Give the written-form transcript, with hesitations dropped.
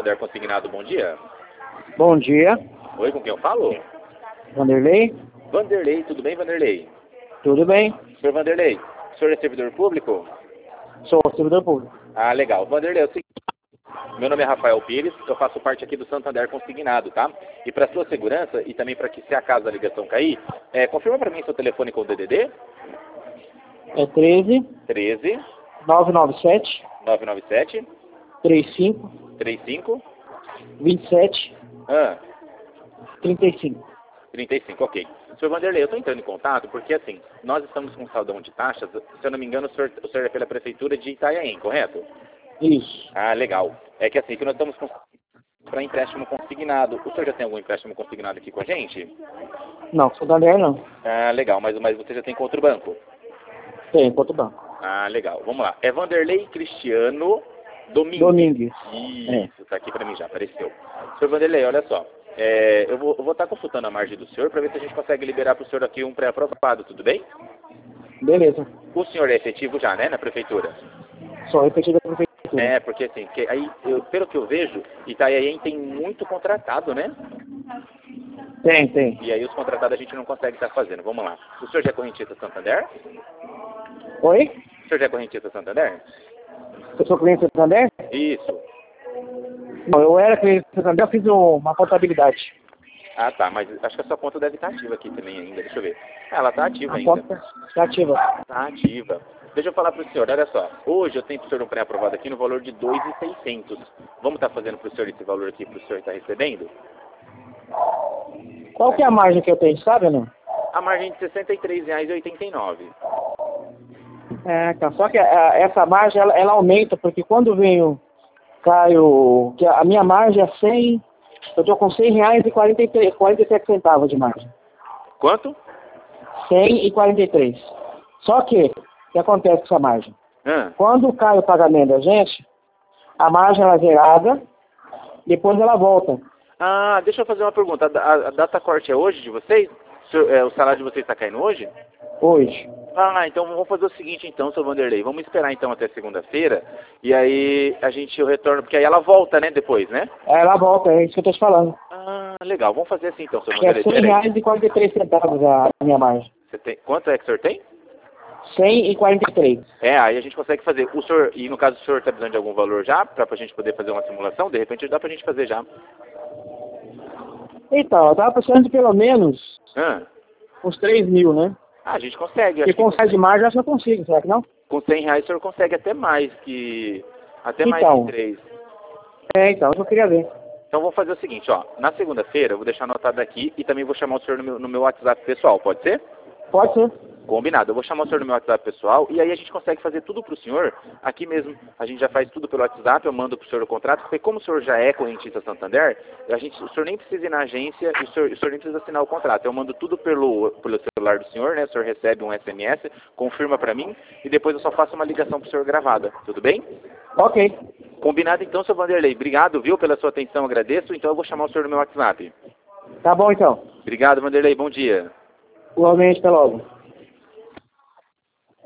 Santander Consignado, bom dia. Bom dia, Oi, com quem eu falo? Vanderlei. Vanderlei, tudo bem, Vanderlei? Tudo bem? Senhor Vanderlei, o senhor é servidor público? Sou servidor público. Ah, legal. Vanderlei, é o seguinte, meu nome é Rafael Pires, eu faço parte aqui do Santander Consignado, tá? E para sua segurança e também para que se acaso a ligação cair, confirma para mim seu telefone com o DDD? É 13 13 997 997 35 35 27 35. 35, ok. Senhor Vanderlei, eu estou entrando em contato porque, assim, nós estamos com saldão de taxas, se eu não me engano, o senhor é pela Prefeitura de Itanhaém, correto? Isso. Ah, legal. É que assim, que nós estamos para empréstimo consignado. O senhor já tem algum empréstimo consignado aqui com a gente? Não, Santander não. Ah, legal, mas você já tem com outro banco? Tem, quanto banco. Ah, legal. Vamos lá. É Vanderlei Cristiano Domingues. Domingues. Isso, tá aqui para mim já, apareceu. Senhor Vanderlei, olha só. Eu vou estar consultando a margem do senhor para ver se a gente consegue liberar para o senhor aqui um pré-aprovado, tudo bem? Beleza. O senhor é efetivo já, né, na prefeitura? Só repetido da prefeitura. É, porque assim, pelo que eu vejo, Itanhaém tem muito contratado, né? Tem. E aí os contratados a gente não consegue estar fazendo. Vamos lá. O senhor já é correntista Santander? Oi? O senhor já é correntista Santander? Eu sou cliente do Santander? Isso. Não, eu era cliente do Santander, eu fiz uma contabilidade. Ah, tá. Mas acho que a sua conta deve estar ativa aqui também ainda. Deixa eu ver. Ah, ela está ativa A ainda. conta está ativa. Está ativa. Deixa eu falar para o senhor. Olha só. Hoje eu tenho para o senhor um pré-aprovado aqui no valor de 2.600. Vamos estar fazendo para o senhor esse valor aqui para o senhor estar recebendo? Qual que é a margem que eu tenho, sabe ou não? A margem de R$ 63,89. É, tá. Só que essa margem, ela aumenta, porque quando vem que a minha margem é 100, eu estou com R$100,47 de margem. Quanto? 143. Só que, o que acontece com essa margem? Ah. Quando cai o pagamento da gente, a margem ela é zerada, depois ela volta. Ah, deixa eu fazer uma pergunta. A data corte é hoje de vocês? O salário de vocês está caindo hoje? Hoje. Ah, então vamos fazer o seguinte então, seu Vanderlei. Vamos esperar então até segunda-feira e aí eu retorno, porque aí ela volta, né, depois, né? Ela volta, é isso que eu estou te falando. Ah, legal. Vamos fazer assim então, seu É Vanderlei. R$100,43 a minha margem. Quanto é que o senhor tem? 143. Aí a gente consegue fazer. O senhor, e no caso o senhor está precisando de algum valor já, para a gente poder fazer uma simulação? De repente dá para a gente fazer já. Então, eu estava precisando de pelo menos uns 3 mil, né? Ah, a gente consegue. Porque com sai de margem eu acho que eu consigo, será que não? Com R$100 o senhor consegue até mais que... mais que 3. Então, eu queria ver. Então vamos fazer o seguinte, ó. Na segunda-feira eu vou deixar anotado aqui e também vou chamar o senhor no meu WhatsApp pessoal, pode ser? Pode ser. Combinado. Eu vou chamar o senhor no meu WhatsApp pessoal e aí a gente consegue fazer tudo pro senhor aqui mesmo. A gente já faz tudo pelo WhatsApp, eu mando pro senhor o contrato, porque como o senhor já é correntista Santander, o senhor nem precisa ir na agência e o senhor nem precisa assinar o contrato. Eu mando tudo pelo celular do senhor, né? O senhor recebe um SMS, confirma pra mim e depois eu só faço uma ligação pro senhor gravada. Tudo bem? Ok. Combinado então, seu Vanderlei. Obrigado, viu, pela sua atenção, agradeço. Então eu vou chamar o senhor no meu WhatsApp. Tá bom, então. Obrigado, Vanderlei. Bom dia. Igualmente, até logo.